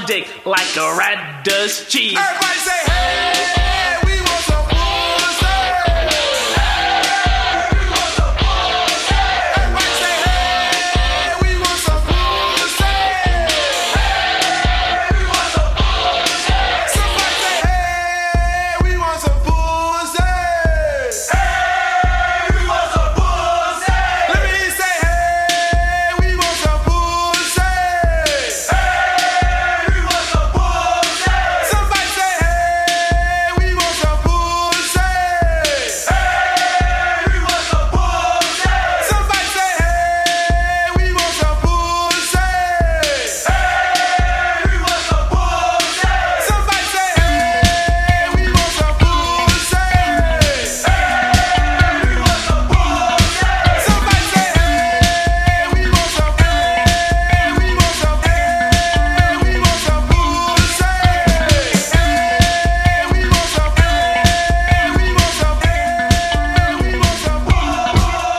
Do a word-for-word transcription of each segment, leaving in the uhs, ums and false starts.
on dick like a rat does cheese. Everybody say, hey, we want some pussy. Hey, we want some pussy. Everybody say, hey, we want some pussy. Hey, we want some pussy. Somebody say, hey, we want some pussy. Hey, we want some pussy. Let me say, hey, we want some pussy. Hey, we want some pussy. Somebody say, hey, we want some pussy. Hey, we want some pussy. Somebody say, hey, we want some pussy. Hey, we want some pussy. Somebody say, hey, we want some pussy. Hey, we want some pussy. Somebody say, hey, we want some, hey, we want some, hey, we want some pussy. Hey, we want some, hey, we want some, hey, we want some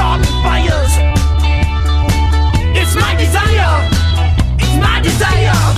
It's my desire, it's my desire.